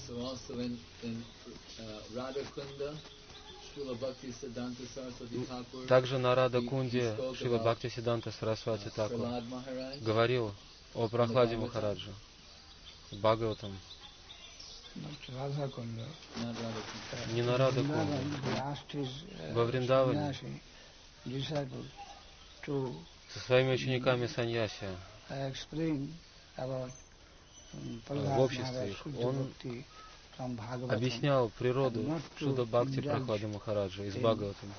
Также на Рада Кунде Шрила Бхактисиддханта Сарасвати Такур говорил о Прохладе Махараджа в Бхагаватам. Не на Рада Кунде. Во Вриндаване со своими учениками саньяси в обществе их он объяснял природу Шудда Бхакти Прохлады Махараджа из Бхагаватам.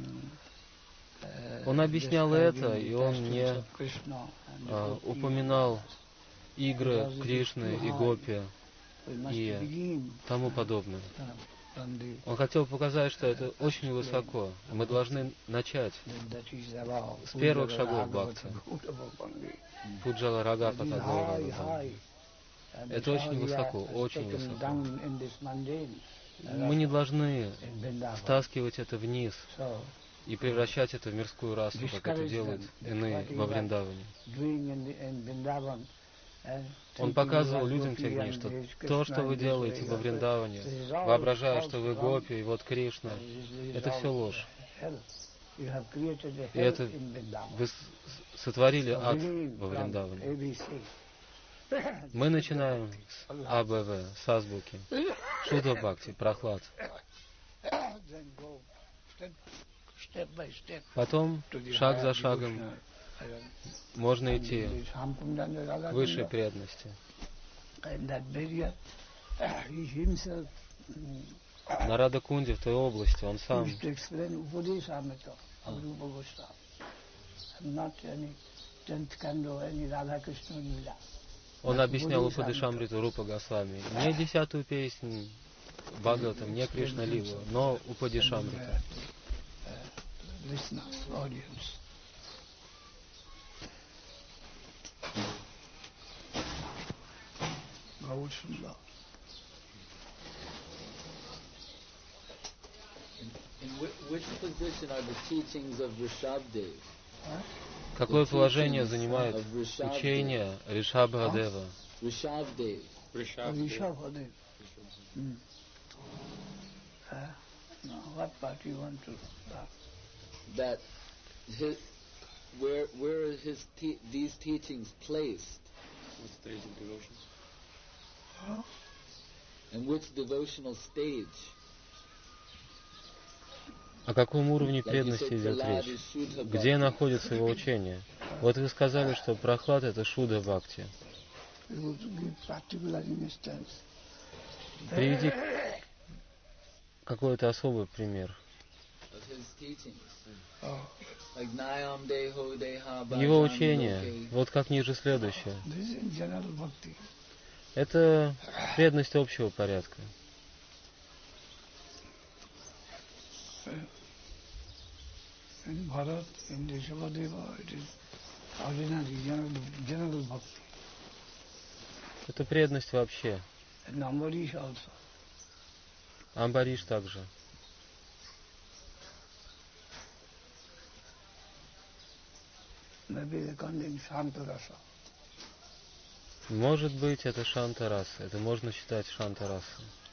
Он объяснял это, и он не упоминал игры Кришны и Гопи и тому подобное. Он хотел показать, что это очень высоко. Мы должны начать с первых шагов бхакти. Пуджала Рага Патагора. Это очень высоко, очень высоко. Мы не должны стаскивать это вниз и превращать это в мирскую расу, как это делают иные во Вриндаване. Он показывал людям тех дней, что то, что вы делаете во Вриндаване, воображая, что вы гопи, и вот Кришна, это все ложь. И это вы сотворили ад во Вриндаване. Мы начинаем с АБВ, с азбуки, Шудда Бхакти, Прохлад. Потом, шаг за шагом, можно идти к высшей преданности. На Радакунде, в той области, он сам он объяснял Упадешамриту Рупа Госвами. Не 10-ю песнь Бхагаватам, не Кришна Лилу, но Упадешамриту. Какое положение занимает учение Ришабхадева? That his, where are these teachings placed? What stage of devotion? In which devotional stage? О каком уровне преданности идет речь? Где находится его учение? Вот вы сказали, что Прохлад — это Шудда Бхакти. Приведи какой-то особый пример. Его учение, вот как ниже следующее. Это преданность общего порядка. Это преданность вообще. Амбариш также. Может быть, это Шанта-раса. Это можно считать Шанта-расой.